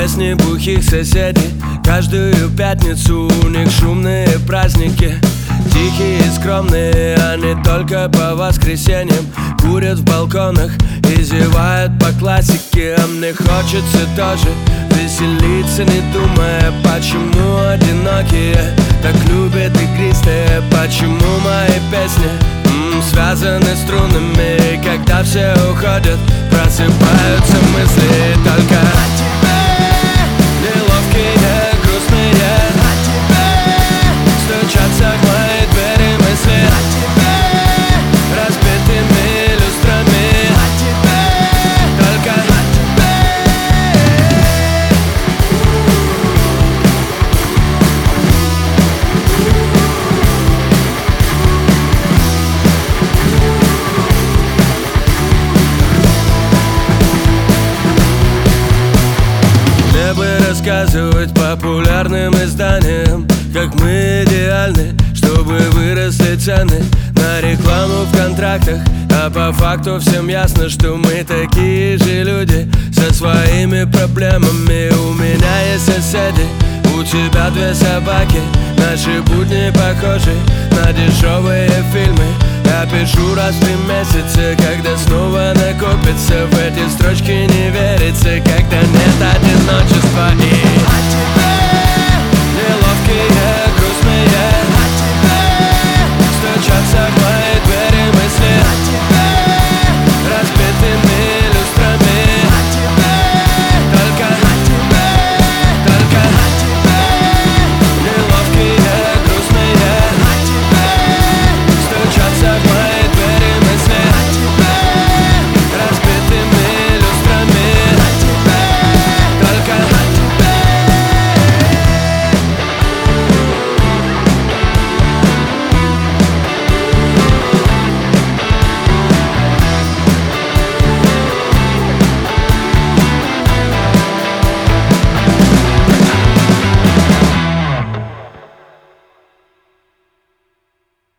песни бухих соседей. Каждую пятницу у них шумные праздники. Тихие и скромные, они только по воскресеньям курят в балконах и зевают по классике. А мне хочется тоже веселиться, не думая, почему одинокие так любят игристые. Почему мои песни связаны струнами, когда все уходят, просыпаются мысли только о тебе. Неловкие, грустные, о тебе. Стучатся в мои двери мысли о тебе. Разбитыми люстрами о тебе. Только о тебе. Рассказывать популярным изданиям, как мы идеальны, чтобы выросли цены на рекламу в контрактах. А по факту всем ясно, что мы такие же люди со своими проблемами. У меня есть соседи, у тебя две собаки. Наши будни похожи на дешевые фильмы. Я пишу раз в 3 месяца, когда снова накопится в эти строчки